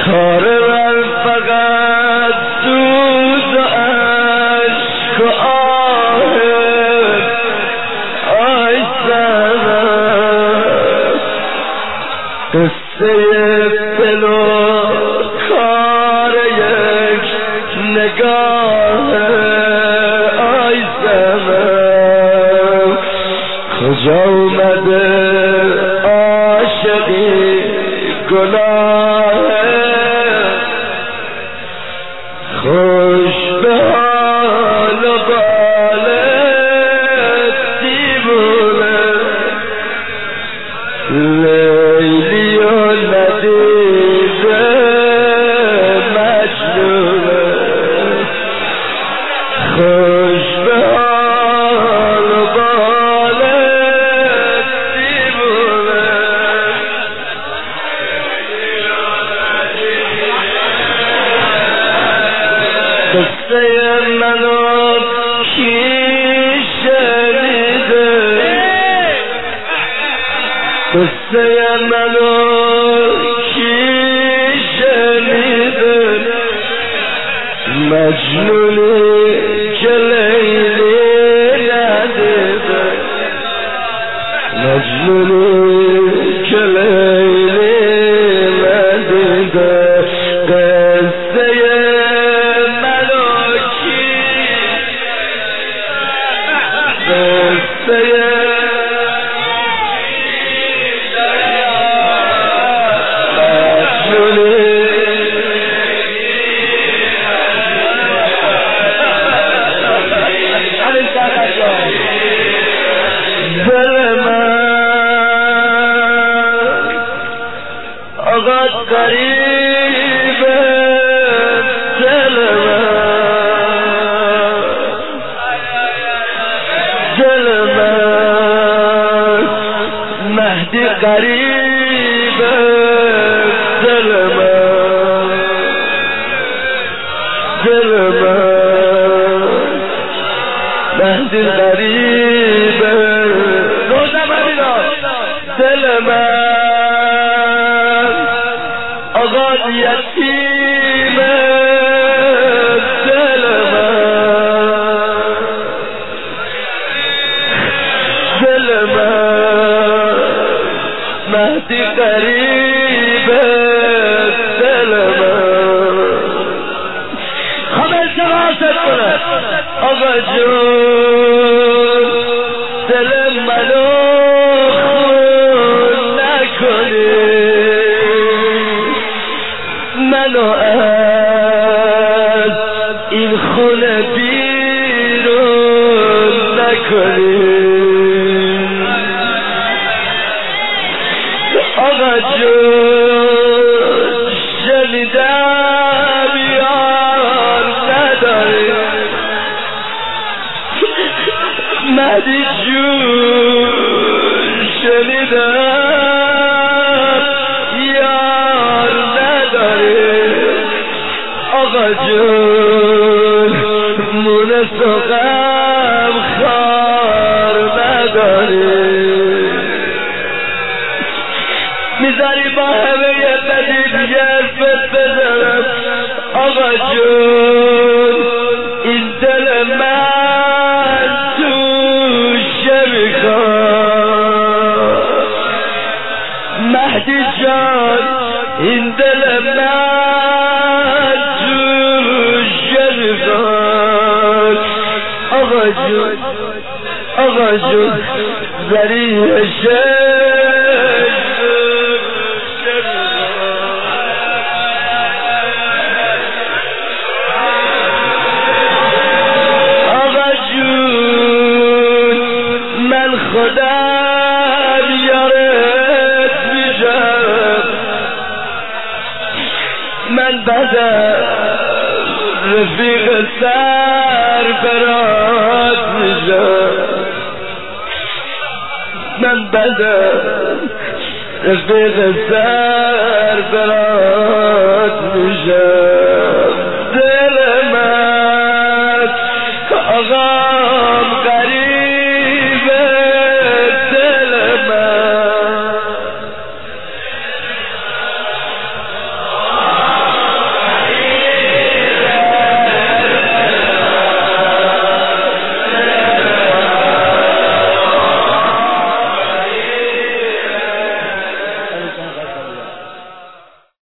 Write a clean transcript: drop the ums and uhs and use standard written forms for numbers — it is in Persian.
کار من فقط سوز و عشق و آه آی زنم قصه دل و کار یک نگاه آی زنم کجا اومده عاشقی گناه خوش به حال و بالت دیوونه لیلی و ندیده مجنونه خوش به حال و بالت دیوونه قصه منو کی شنیده قصه منو کی شنیده مجنونی که لیلی ندیده مجنونی که لیلی ندیده قصه قریبه دل من مهدی قریبه دل من مهدی قریبه دل من آقا یتیمه دل من مهدی قریبه دل من خمس نواسط کنه آقا جون دل منو خون نکنی منو از این خونه بیرون نکنی آقا جون شنیدم یار نداری مهدی جون شنیدم یار نداری آقا جون مونس و غم خار نداری میذاری با همه یه بدید جرفت بزنم آقا جون این دل من توشه میخواد مهدی جان این دل من توشه میخواد آقا جون ذریع خودم یارت میشم من بدم رفیق سر برات میشم من بدم رفیق سر برات